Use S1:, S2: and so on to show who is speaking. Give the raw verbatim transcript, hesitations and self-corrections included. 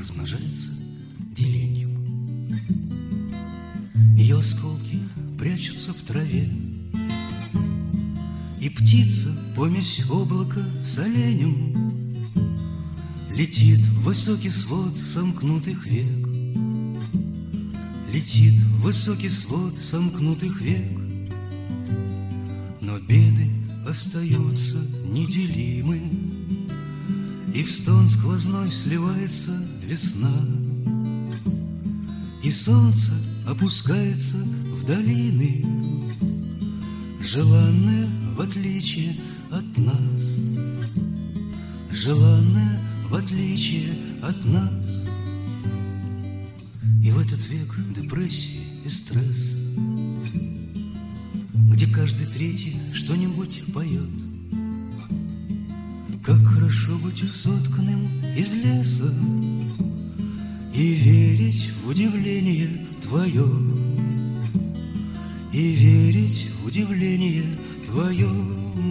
S1: размножается делением. Ее осколки прячутся в траве, и птица, помесь облака с оленем, летит в высокий свод сомкнутых век. Летит в высокий свод сомкнутых век. Но беды остаются неделимы, и в стон сквозной сливается весна, и солнце опускается в долины, желанное в отличие от нас, желанное в отличие от нас. И в этот век депрессии и стресса, где каждый третий что-нибудь поет, как хорошо быть сотканным из леса и верить в удивление твое, и верить в удивление твое.